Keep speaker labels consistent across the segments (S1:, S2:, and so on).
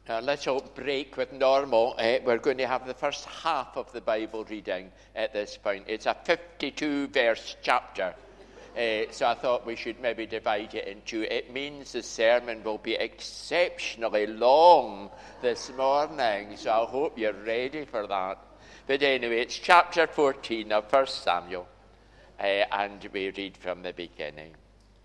S1: A little break with normal. We're going to have the first half of the Bible reading at this point. It's a 52-verse chapter. So I thought we should maybe divide it in two. It means the sermon will be exceptionally long this morning. So I hope you're ready for that. But anyway, it's chapter 14 of 1 Samuel. And we read from the beginning.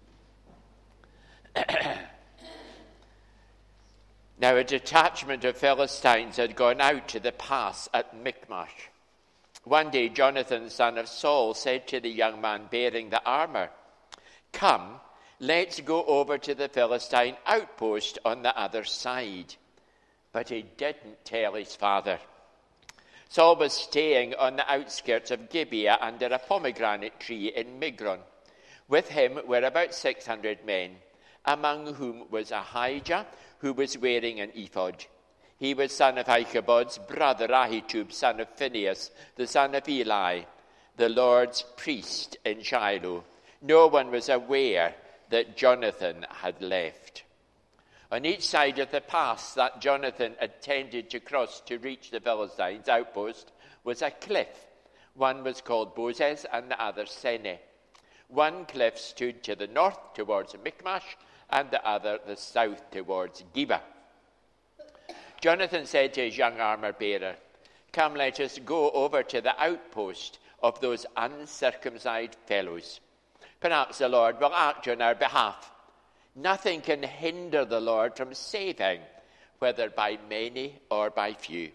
S1: Now a detachment of Philistines had gone out to the pass at Michmash. One day Jonathan, son of Saul, said to the young man bearing the armor, "Come, let's go over to the Philistine outpost on the other side." But he didn't tell his father. Saul was staying on the outskirts of Gibeah under a pomegranate tree in Migron. With him were about 600 men, among whom was Ahijah, who was wearing an ephod. He was son of Ichabod's brother Ahitub, son of Phinehas, the son of Eli, the Lord's priest in Shiloh. No one was aware that Jonathan had left. On each side of the pass that Jonathan intended to cross to reach the Philistines' outpost was a cliff. One was called Bozez and the other Seneh. One cliff stood to the north towards Michmash, and the other the south towards Geba. Jonathan said to his young armor-bearer, "Come, let us go over to the outpost of those uncircumcised fellows. Perhaps the Lord will act on our behalf. Nothing can hinder the Lord from saving, whether by many or by few."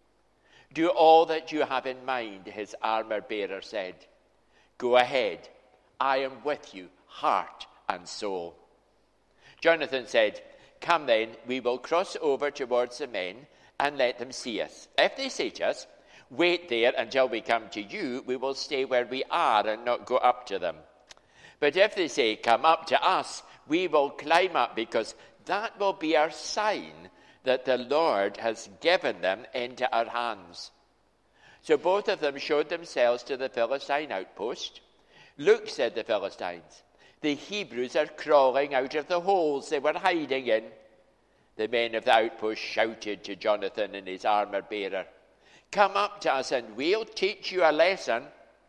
S1: "Do all that you have in mind," his armor-bearer said. "Go ahead. I am with you, heart and soul." Jonathan said, "Come then, we will cross over towards the men and let them see us. If they say to us, 'Wait there until we come to you,' we will stay where we are and not go up to them. But if they say, 'Come up to us,' we will climb up, because that will be our sign that the Lord has given them into our hands." So both of them showed themselves to the Philistine outpost. "Look," said the Philistines, "the Hebrews are crawling out of the holes they were hiding in." The men of the outpost shouted to Jonathan and his armor-bearer, "Come up to us and we'll teach you a lesson."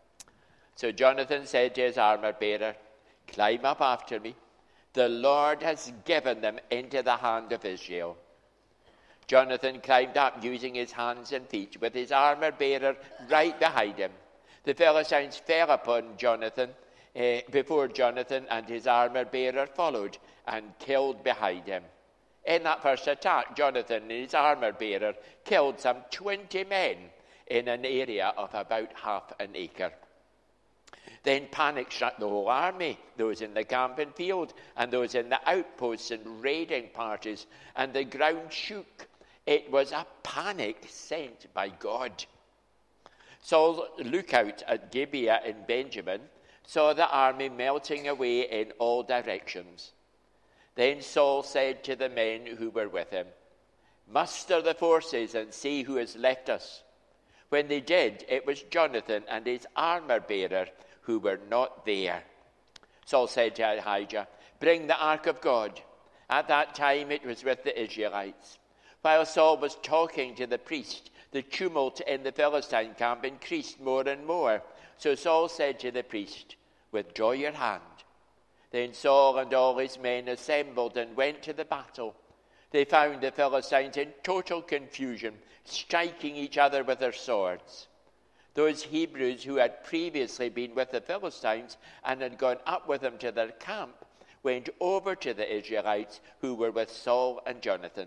S1: So Jonathan said to his armor-bearer, "Climb up after me. The Lord has given them into the hand of Israel." Jonathan climbed up using his hands and feet, with his armor-bearer right behind him. The Philistines fell upon Jonathan before Jonathan and his armor-bearer followed and killed behind him. In that first attack, Jonathan and his armor-bearer killed some 20 men in an area of about half an acre. Then panic struck the whole army, those in the camp and field, and those in the outposts and raiding parties, and the ground shook. It was a panic sent by God. Saul's lookout at Gibeah in Benjamin saw the army melting away in all directions. Then Saul said to the men who were with him, "Muster the forces and see who has left us." When they did, it was Jonathan and his armor-bearer who were not there. Saul said to Ahijah, "Bring the ark of God." At that time it was with the Israelites. While Saul was talking to the priest, the tumult in the Philistine camp increased more and more. So Saul said to the priest, "Withdraw your hand." Then Saul and all his men assembled and went to the battle. They found the Philistines in total confusion, striking each other with their swords. Those Hebrews who had previously been with the Philistines and had gone up with them to their camp went over to the Israelites who were with Saul and Jonathan.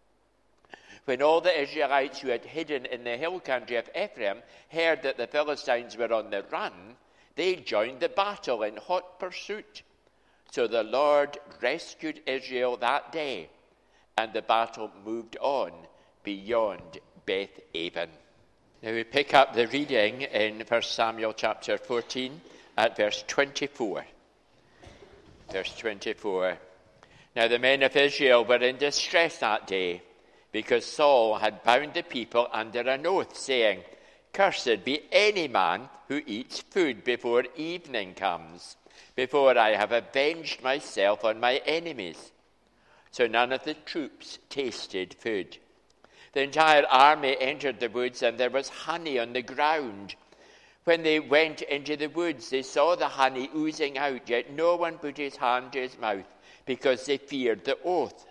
S1: When all the Israelites who had hidden in the hill country of Ephraim heard that the Philistines were on the run, they joined the battle in hot pursuit. So the Lord rescued Israel that day, and the battle moved on beyond Beth-aven. Now we pick up the reading in 1 Samuel chapter 14 at verse 24. Verse 24. Now the men of Israel were in distress that day, because Saul had bound the people under an oath, saying, "Cursed be any man who eats food before evening comes, before I have avenged myself on my enemies." So none of the troops tasted food. The entire army entered the woods, and there was honey on the ground. When they went into the woods, they saw the honey oozing out, yet no one put his hand to his mouth, because they feared the oath.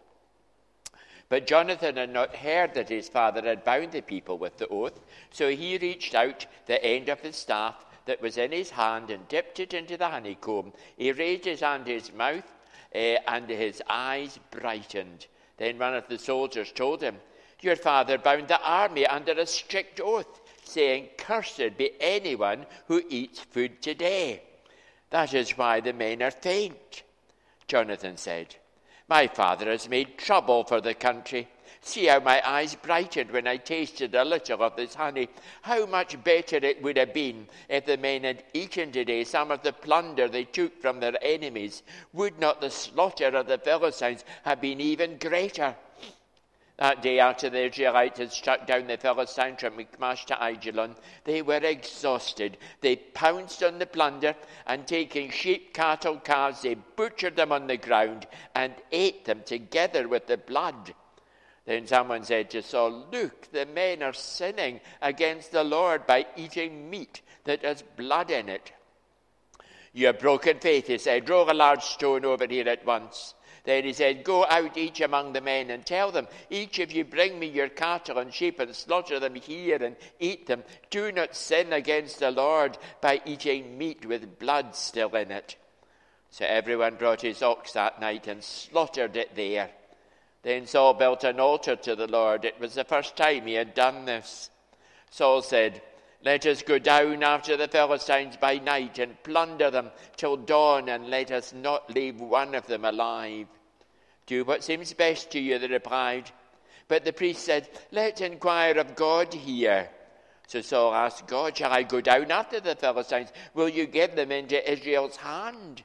S1: But Jonathan had not heard that his father had bound the people with the oath, so he reached out the end of his staff that was in his hand and dipped it into the honeycomb. He raised his hand to his mouth, and his eyes brightened. Then one of the soldiers told him, "Your father bound the army under a strict oath, saying, 'Cursed be anyone who eats food today.' That is why the men are faint." Jonathan said, "My father has made trouble for the country. See how my eyes brightened when I tasted a little of this honey. How much better it would have been if the men had eaten today some of the plunder they took from their enemies. Would not the slaughter of the Philistines have been even greater?" That day, after the Israelites had struck down the Philistines from Michmash to Aijalon, they were exhausted. They pounced on the plunder, and taking sheep, cattle, calves, they butchered them on the ground and ate them together with the blood. Then someone said to Saul, "Look, the men are sinning against the Lord by eating meat that has blood in it." "You have broken faith," he said. "Roll a large stone over here at once." Then he said, "Go out each among the men and tell them, 'Each of you bring me your cattle and sheep and slaughter them here and eat them. Do not sin against the Lord by eating meat with blood still in it.'" So everyone brought his ox that night and slaughtered it there. Then Saul built an altar to the Lord. It was the first time he had done this. Saul said, "Let us go down after the Philistines by night and plunder them till dawn, and let us not leave one of them alive." "Do what seems best to you," they replied. But the priest said, "Let's inquire of God here." So Saul asked God, "Shall I go down after the Philistines? Will you give them into Israel's hand?"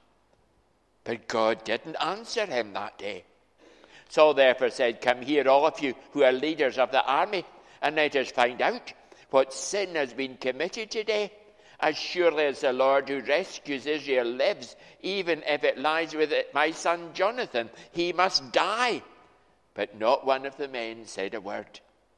S1: But God didn't answer him that day. Saul therefore said, "Come here, all of you who are leaders of the army, and let us find out what sin has been committed today. As surely as the Lord who rescues Israel lives, even if it lies with my son Jonathan, he must die." But not one of the men said a word.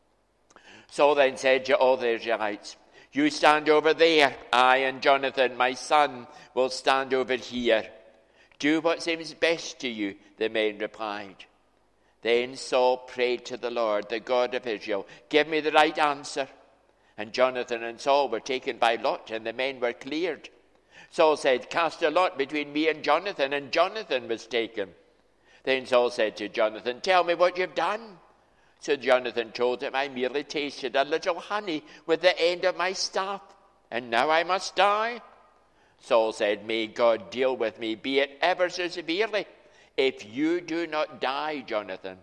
S1: Saul then said to all the Israelites, "You stand over there. I and Jonathan, my son, will stand over here." "Do what seems best to you," the men replied. Then Saul prayed to the Lord, the God of Israel, "Give me the right answer." And Jonathan and Saul were taken by lot, and the men were cleared. Saul said, "Cast a lot between me and Jonathan was taken. Then Saul said to Jonathan, "Tell me what you've done." So Jonathan told him, "I merely tasted a little honey with the end of my staff, and now I must die." Saul said, "May God deal with me, be it ever so severely, if you do not die, Jonathan."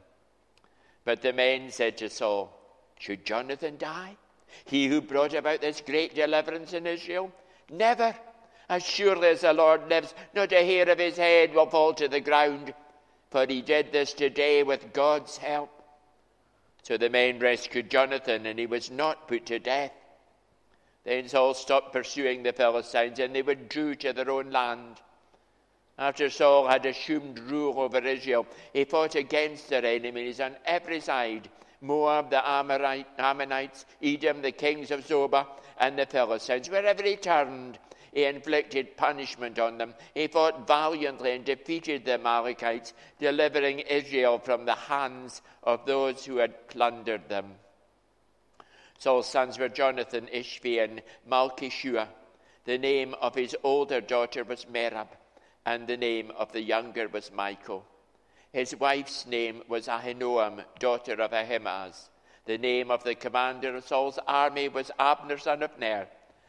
S1: But the men said to Saul, "Should Jonathan die, he who brought about this great deliverance in Israel? Never. As surely as the Lord lives, not a hair of his head will fall to the ground, for he did this today with God's help." So the men rescued Jonathan, and he was not put to death. Then Saul stopped pursuing the Philistines, and they withdrew to their own land. After Saul had assumed rule over Israel, he fought against their enemies on every side: Moab, the Ammonites, Edom, the kings of Zobah, and the Philistines. Wherever he turned, he inflicted punishment on them. He fought valiantly and defeated the Amalekites, delivering Israel from the hands of those who had plundered them. Saul's sons were Jonathan, Ishvi, and Malchishua. The name of his older daughter was Merab, and the name of the younger was Michal. His wife's name was Ahinoam, daughter of Ahimaaz. The name of the commander of Saul's army was Abner, son of Ner,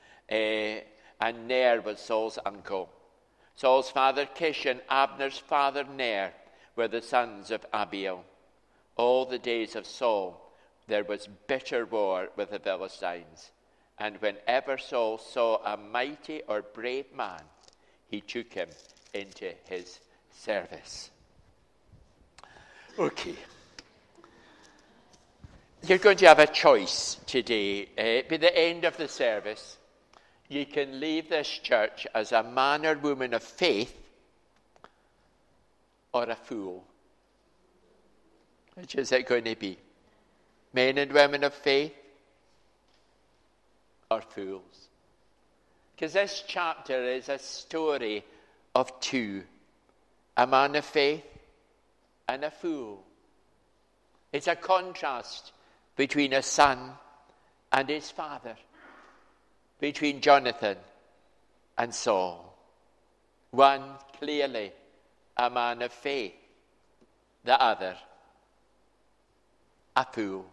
S1: and Ner was Saul's uncle. Saul's father Kish and Abner's father Ner were the sons of Abiel. All the days of Saul there was bitter war with the Philistines, and whenever Saul saw a mighty or brave man, he took him into his service. Okay. You're going to have a choice today. By the end of the service, you can leave this church as a man or woman of faith or a fool. Which is it going to be? Men and women of faith or fools? Because this chapter is a story of two. A man of faith and a fool. It's a contrast between a son and his father. Between Jonathan and Saul. One clearly a man of faith. The other a fool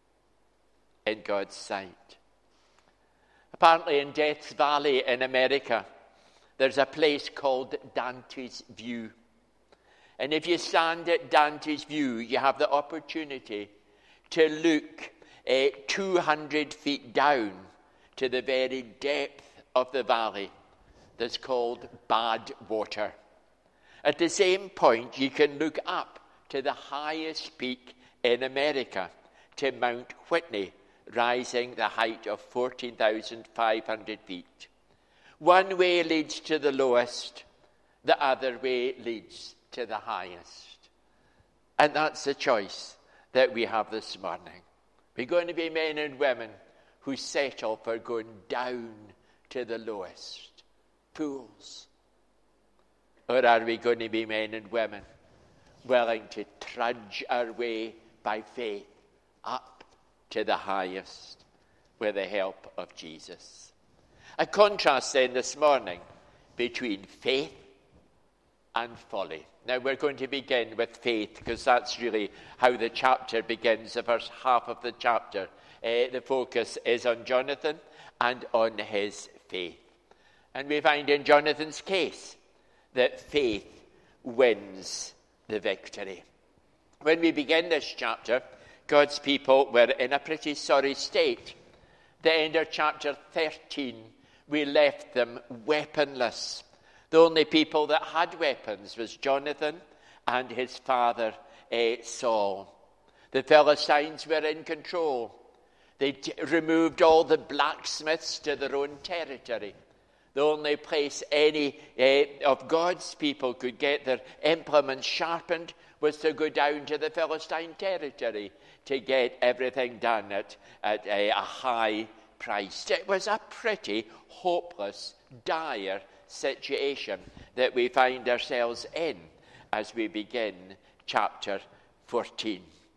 S1: in God's sight. Apparently in Death Valley in America, there's a place called Dante's View. And if you stand at Dante's View, you have the opportunity to look 200 feet down to the very depth of the valley that's called Badwater. At the same point, you can look up to the highest peak in America, to Mount Whitney, rising the height of 14,500 feet. One way leads to the lowest, the other way leads to the highest. And that's the choice that we have this morning. We're going to be men and women who settle for going down to the lowest. Fools. Or are we going to be men and women willing to trudge our way by faith up to the highest with the help of Jesus? A contrast then this morning between faith and folly. Now we're going to begin with faith because that's really how the chapter begins, the first half of the chapter. The focus is on Jonathan and on his faith. And we find in Jonathan's case that faith wins the victory. When we begin this chapter, God's people were in a pretty sorry state. The end of chapter 13, we left them weaponless. The only people that had weapons was Jonathan and his father Saul. The Philistines were in control. They removed all the blacksmiths to their own territory. The only place any of God's people could get their implements sharpened was to go down to the Philistine territory to get everything done at a high price. It was a pretty hopeless, dire situation that we find ourselves in as we begin chapter 14.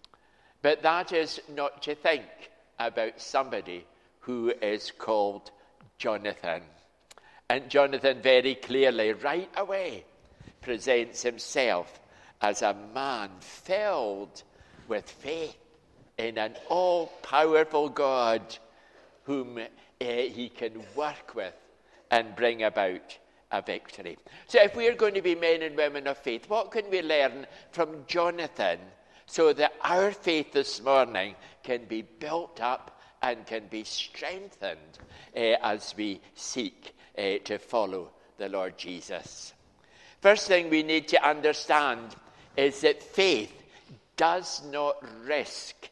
S1: But that is not to think about somebody who is called Jonathan. And Jonathan very clearly, right away, presents himself as a man filled with faith in an all-powerful God whom he can work with and bring about a victory. So if we're going to be men and women of faith, what can we learn from Jonathan so that our faith this morning can be built up and can be strengthened as we seek to follow the Lord Jesus? First thing we need to understand is that faith does not risk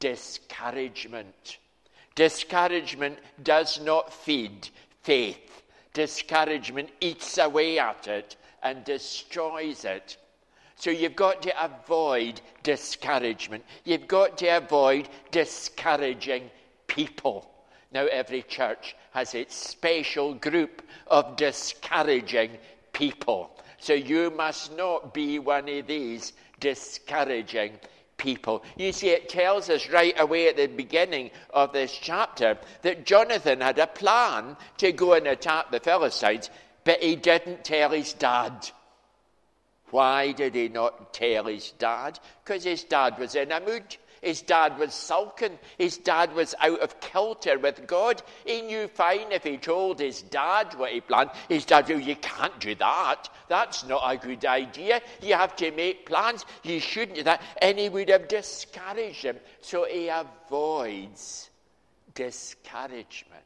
S1: discouragement. Discouragement does not feed faith. Discouragement eats away at it and destroys it. So you've got to avoid discouragement. You've got to avoid discouraging people. Now every church has its special group of discouraging people. So you must not be one of these discouraging people. You see, it tells us right away at the beginning of this chapter that Jonathan had a plan to go and attack the Philistines, but he didn't tell his dad. Why did he not tell his dad? Because his dad was in a mood. His dad was sulking. His dad was out of kilter with God. He knew fine if he told his dad what he planned. His dad said, you can't do that. That's not a good idea. You have to make plans. You shouldn't do that. And he would have discouraged him. So he avoids discouragement.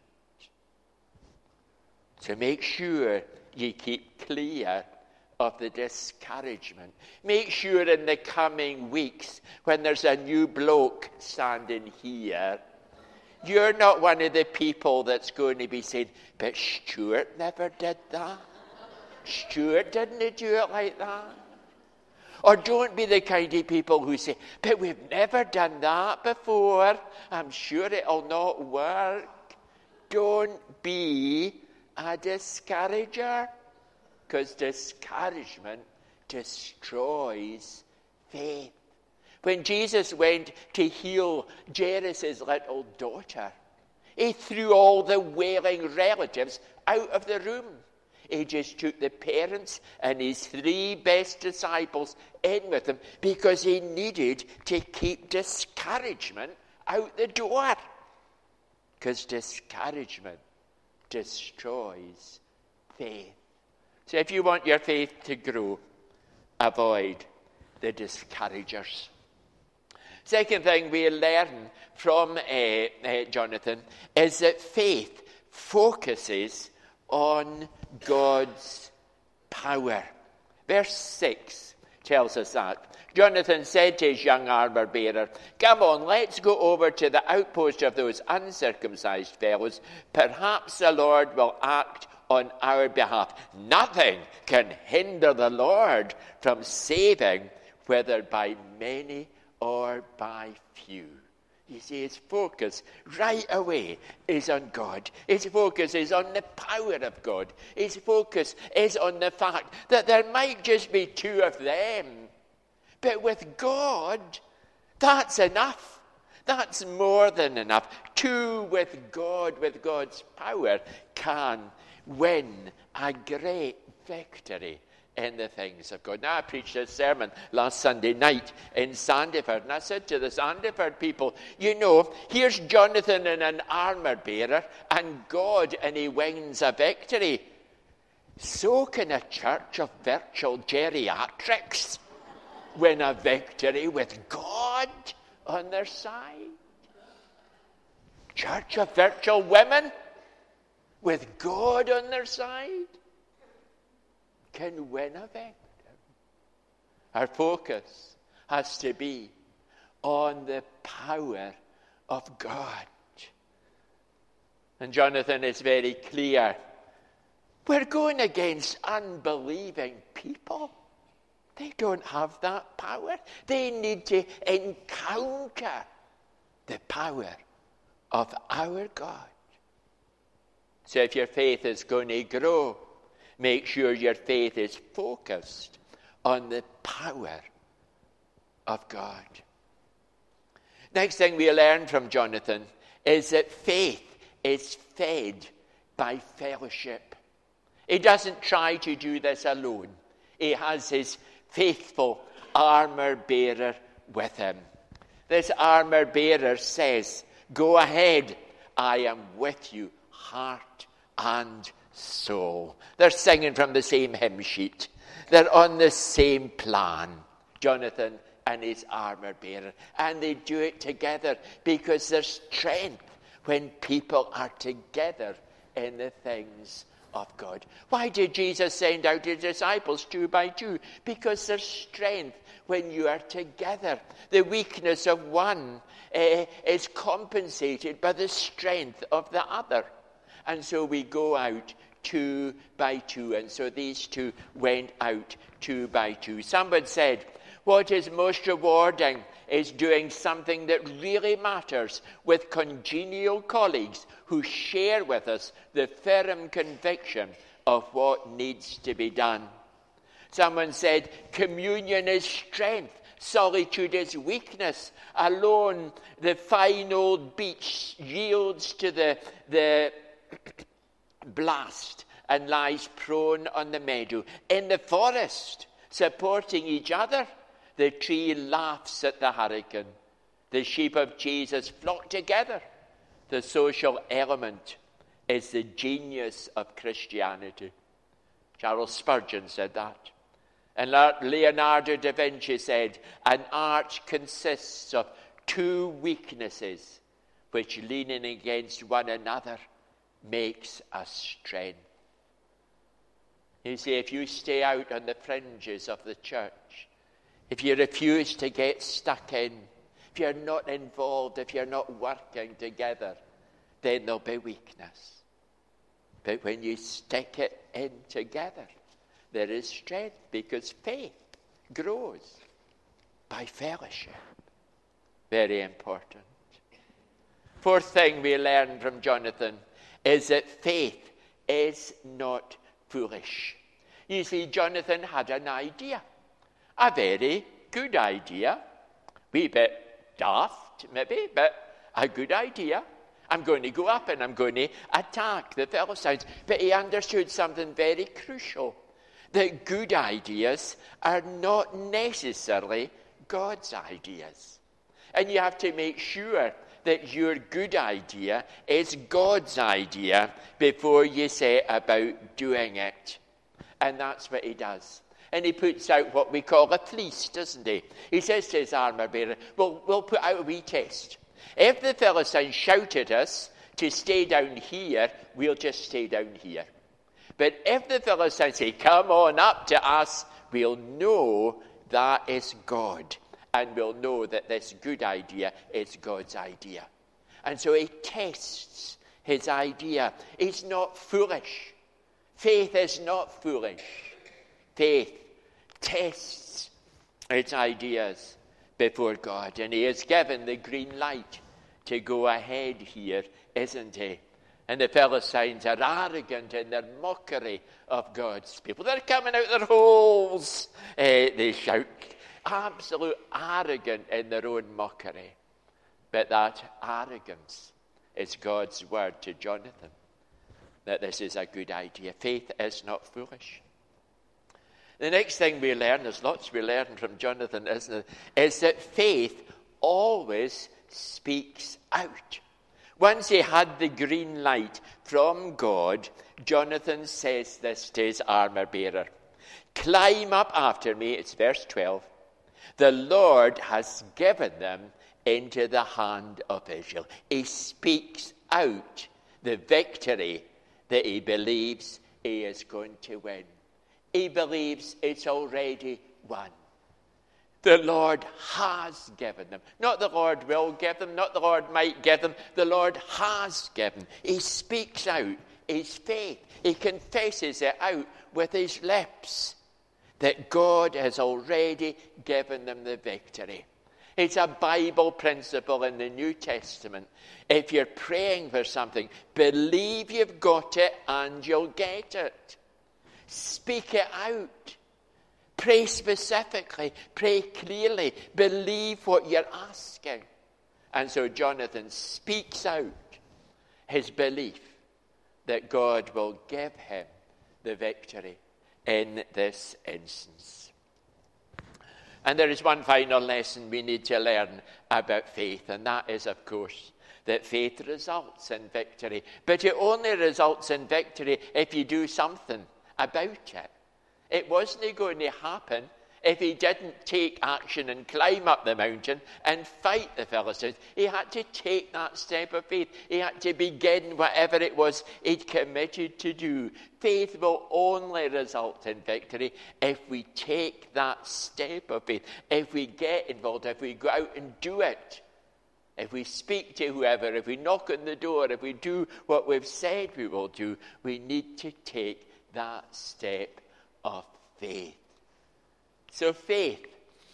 S1: So make sure you keep clear of the discouragement. Make sure in the coming weeks, when there's a new bloke standing here, you're not one of the people that's going to be saying, but Stuart never did that. Stuart didn't do it like that. Or don't be the kind of people who say, but we've never done that before. I'm sure it'll not work. Don't be a discourager, because discouragement destroys faith. When Jesus went to heal Jairus' little daughter, he threw all the wailing relatives out of the room. He just took the parents and his 3 best disciples in with him because he needed to keep discouragement out the door. Because discouragement destroys faith. So if you want your faith to grow, avoid the discouragers. Second thing we learn from Jonathan is that faith focuses on God's power. Verse 6 tells us that. Jonathan said to his young armor-bearer, "Come on, let's go over to the outpost of those uncircumcised fellows. Perhaps the Lord will act on our behalf. Nothing can hinder the Lord from saving, whether by many or by few." You see, his focus right away is on God. His focus is on the power of God. His focus is on the fact that there might just be 2 of them. But with God, that's enough. That's more than enough. 2 with God, with God's power, can win a great victory in the things of God. Now, I preached a sermon last Sunday night in Sandiford, and I said to the Sandiford people, you know, here's Jonathan in an armor bearer, and God, and he wins a victory. So can a church of virtual geriatrics win a victory with God on their side. Church of virtual women with God on their side can win a victory. Our focus has to be on the power of God. And Jonathan is very clear. We're going against unbelieving people. They don't have that power. They need to encounter the power of our God. So if your faith is going to grow, make sure your faith is focused on the power of God. Next thing we learn from Jonathan is that faith is fed by fellowship. He doesn't try to do this alone. He has his faithful armor bearer with him. This armor bearer says, "Go ahead, I am with you, heart and soul." They're singing from the same hymn sheet. They're on the same plan, Jonathan and his armor bearer. And they do it together because there's strength when people are together in the things of God. Why did Jesus send out his disciples 2 by 2? Because there's strength when you are together. The weakness of one is compensated by the strength of the other. And so we go out 2 by 2. And so these 2 went out 2 by 2. Someone said, what is most rewarding is doing something that really matters with congenial colleagues who share with us the firm conviction of what needs to be done. Someone said, communion is strength, solitude is weakness. Alone, the fine old beach yields to the blast and lies prone on the meadow. In the forest, supporting each other, the tree laughs at the hurricane. The sheep of Jesus flock together. The social element is the genius of Christianity. Charles Spurgeon said that. And Leonardo da Vinci said, an art consists of 2 weaknesses which, leaning against one another, makes a strength. You see, if you stay out on the fringes of the church, if you refuse to get stuck in, if you're not involved, if you're not working together, then there'll be weakness. But when you stick it in together, there is strength, because faith grows by fellowship. Very important. Fourth thing we learn from Jonathan is that faith is not foolish. You see, Jonathan had an idea, a very good idea, wee bit daft maybe, but a good idea. I'm going to go up and I'm going to attack the Philistines. But he understood something very crucial, that good ideas are not necessarily God's ideas. And you have to make sure that your good idea is God's idea before you set about doing it. And that's what he does. And he puts out what we call a fleece, doesn't he? He says to his armor bearer, well, we'll put out a wee test. If the Philistines shout at us to stay down here, we'll just stay down here. But if the Philistines say, come on up to us, we'll know that is God. And we'll know that this good idea is God's idea. And so he tests his idea. It's not foolish. Faith is not foolish. Faith tests its ideas before God. And he is given the green light to go ahead here, isn't he? And the Philistines are arrogant in their mockery of God's people. They're coming out their holes, they shout. Absolute arrogant in their own mockery. But that arrogance is God's word to Jonathan, that this is a good idea. Faith is not foolish. The next thing we learn, there's lots we learn from Jonathan, isn't it, is that faith always speaks out. Once he had the green light from God, Jonathan says this to his armor bearer. Climb up after me, it's verse 12. The Lord has given them into the hand of Israel. He speaks out the victory that he believes he is going to win. He believes it's already won. The Lord has given them. Not the Lord will give them, not the Lord might give them. The Lord has given. He speaks out his faith. He confesses it out with his lips that God has already given them the victory. It's a Bible principle in the New Testament. If you're praying for something, believe you've got it and you'll get it. Speak it out. Pray specifically. Pray clearly. Believe what you're asking. And so Jonathan speaks out his belief that God will give him the victory in this instance. And there is one final lesson we need to learn about faith, and that is, of course, that faith results in victory. But it only results in victory if you do something about it. It wasn't going to happen if he didn't take action and climb up the mountain and fight the Philistines. He had to take that step of faith. He had to begin whatever it was he'd committed to do. Faith will only result in victory if we take that step of faith, if we get involved, if we go out and do it, if we speak to whoever, if we knock on the door, if we do what we've said we will do. We need to take that step of faith. So faith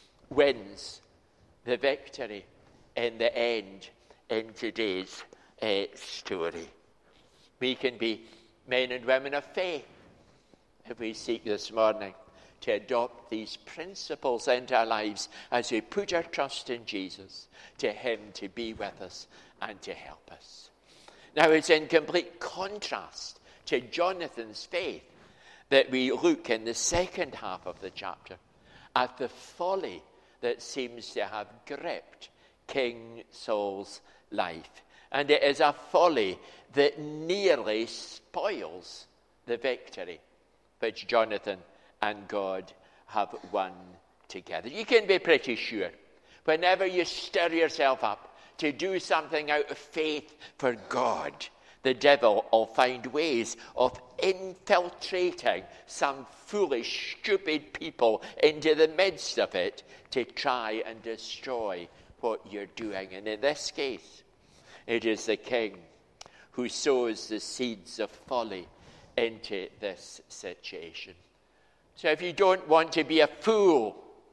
S1: wins the victory in the end in today's story. We can be men and women of faith if we seek this morning to adopt these principles into our lives as we put our trust in Jesus, to him to be with us and to help us. Now it's in complete contrast to Jonathan's faith that we look in the second half of the chapter at the folly that seems to have gripped King Saul's life. And it is a folly that nearly spoils the victory which Jonathan and God have won together. You can be pretty sure whenever you stir yourself up to do something out of faith for God, the devil will find ways of infiltrating some foolish, stupid people into the midst of it to try and destroy what you're doing. And in this case, it is the king who sows the seeds of folly into this situation. So if you don't want to be a fool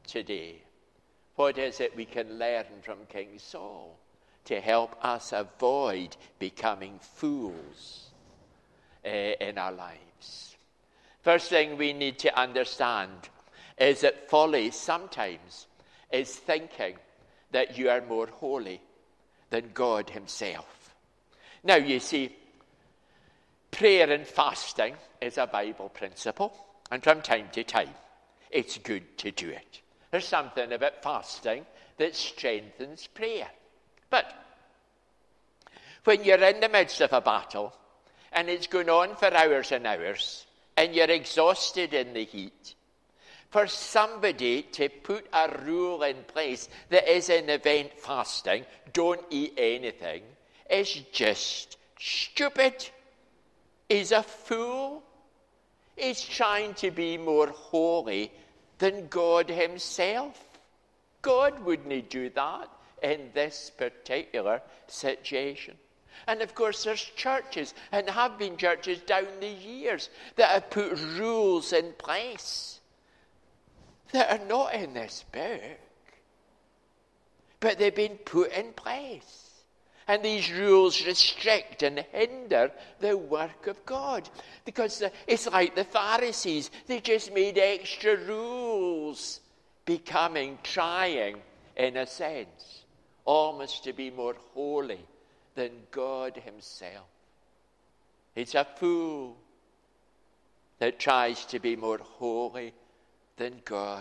S1: today? What is it we can learn from King Saul to help us avoid becoming fools in our lives? First thing we need to understand is that folly sometimes is thinking that you are more holy than God himself. Now, you see, prayer and fasting is a Bible principle, and from time to time, it's good to do it. There's something about fasting that strengthens prayer. But when you're in the midst of a battle, and it's going on for hours and hours, and you're exhausted in the heat, for somebody to put a rule in place that is in event fasting, don't eat anything, is just stupid. He's a fool. He's trying to be more holy than God himself. God wouldn't do that in this particular situation. And of course there's churches, and have been churches down the years, that have put rules in place that are not in this book, but they've been put in place. And these rules restrict and hinder the work of God. Because it's like the Pharisees. They just made extra rules, trying, in a sense, almost to be more holy than God himself. It's a fool that tries to be more holy than God.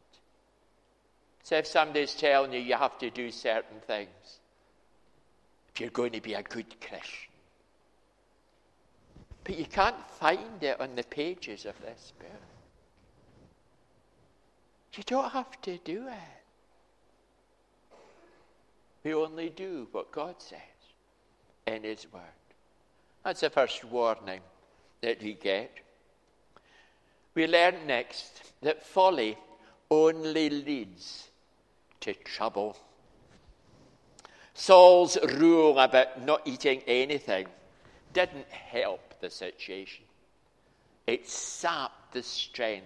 S1: So if somebody's telling you have to do certain things, if you're going to be a good Christian, but you can't find it on the pages of this book, you don't have to do it. We only do what God says in his word. That's the first warning that we get. We learn next that folly only leads to trouble. Saul's rule about not eating anything didn't help the situation. It sapped the strength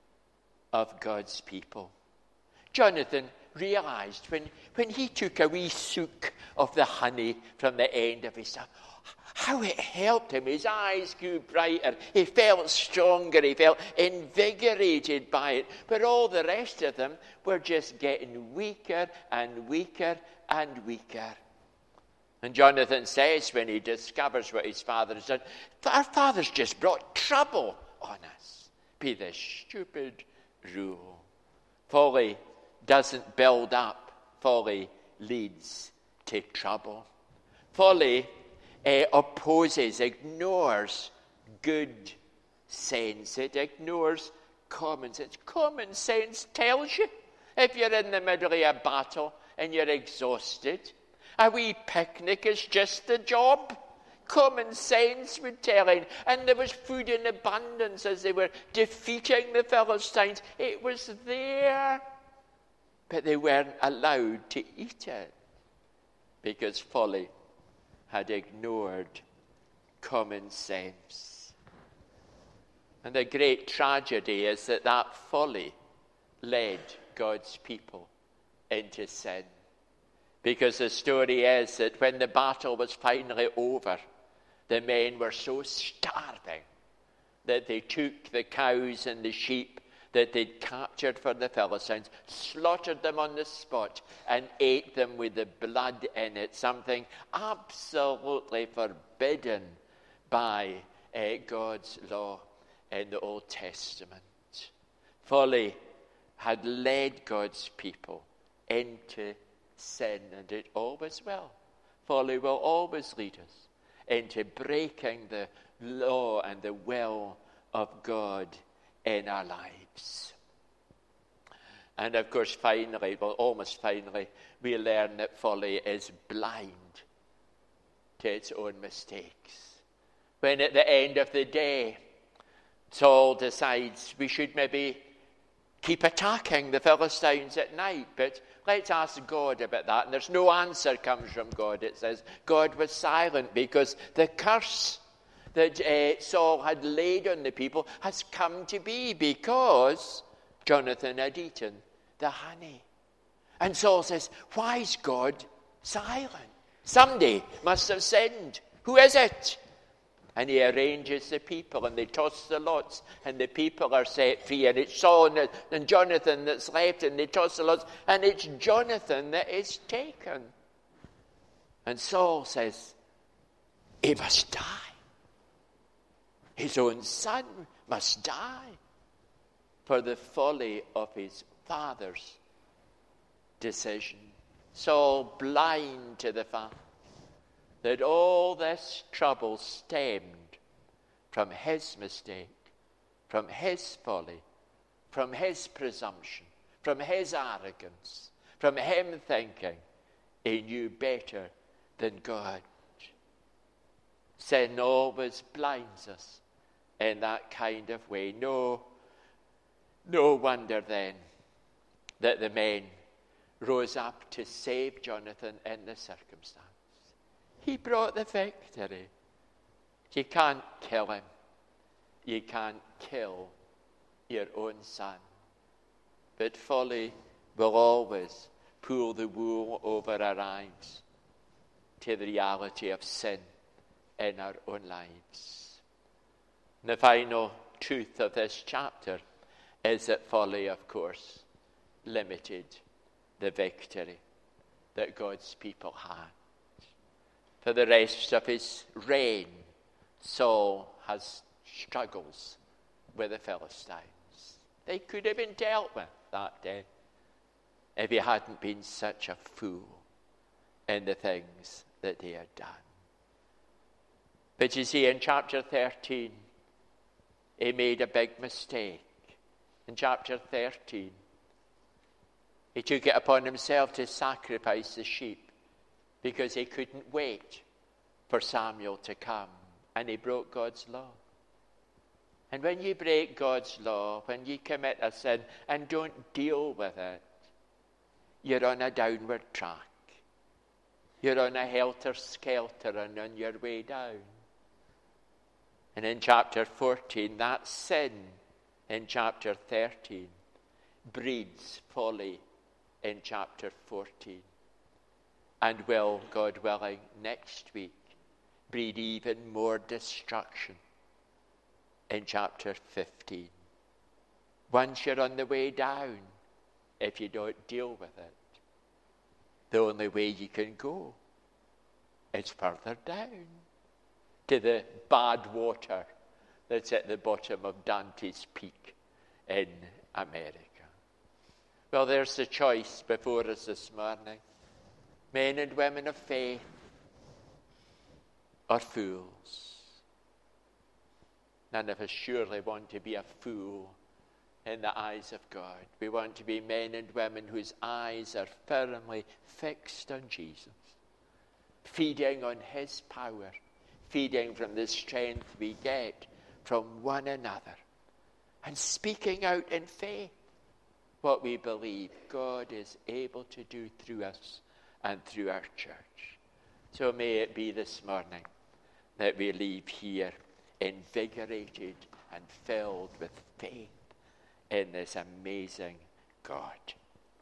S1: of God's people. Jonathan realized when he took a wee sook of the honey from the end of his staff, how it helped him. His eyes grew brighter. He felt stronger. He felt invigorated by it. But all the rest of them were just getting weaker and weaker and weaker. And Jonathan says when he discovers what his father has done, our father's just brought trouble on us. Be this stupid rule. Folly doesn't build up. Folly leads to trouble. Folly opposes, ignores good sense. It ignores common sense. Common sense tells you if you're in the middle of a battle and you're exhausted, a wee picnic is just the job. Common sense would tell you. And there was food in abundance as they were defeating the Philistines. It was there. But they weren't allowed to eat it because folly had ignored common sense. And the great tragedy is that folly led God's people into sin. Because the story is that when the battle was finally over, the men were so starving that they took the cows and the sheep that they'd captured for the Philistines, slaughtered them on the spot, and ate them with the blood in it, something absolutely forbidden by God's law in the Old Testament. Folly had led God's people into sin, and it always will. Folly will always lead us into breaking the law and the will of God in our lives. And of course, almost finally, we learn that folly is blind to its own mistakes. When at the end of the day, Saul decides we should maybe keep attacking the Philistines at night, but let's ask God about that. And there's no answer comes from God. It says God was silent because the curse that Saul had laid on the people has come to be because Jonathan had eaten the honey. And Saul says, why is God silent? Somebody must have sinned. Who is it? And he arranges the people, and they toss the lots, and the people are set free. And it's Saul and Jonathan that's left, and they toss the lots, and it's Jonathan that is taken. And Saul says, he must die. His own son must die for the folly of his father's decision. Saul, blind to the fact that all this trouble stemmed from his mistake, from his folly, from his presumption, from his arrogance, from him thinking he knew better than God. Sin always blinds us in that kind of way. No wonder then that the men rose up to save Jonathan in the circumstance. He brought the victory. You can't kill him. You can't kill your own son. But folly will always pull the wool over our eyes to the reality of sin in our own lives. And the final truth of this chapter is that folly, of course, limited the victory that God's people had. For the rest of his reign, Saul has struggles with the Philistines. They could have been dealt with that day if he hadn't been such a fool in the things that he had done. But you see, in chapter 13, he made a big mistake. In chapter 13, he took it upon himself to sacrifice the sheep because he couldn't wait for Samuel to come, and he broke God's law. And when you break God's law, when you commit a sin and don't deal with it, you're on a downward track. You're on a helter-skelter and on your way down. And in chapter 14, that sin in chapter 13 breeds folly in chapter 14. And will, God willing, next week breed even more destruction in chapter 15. Once you're on the way down, if you don't deal with it, the only way you can go is further down to the bad water that's at the bottom of Dante's Peak in America. Well, there's the choice before us this morning. Men and women of faith are fools. None of us surely want to be a fool in the eyes of God. We want to be men and women whose eyes are firmly fixed on Jesus, feeding on his power, feeding from the strength we get from one another, and speaking out in faith what we believe God is able to do through us and through our church. So may it be this morning that we leave here invigorated and filled with faith in this amazing God.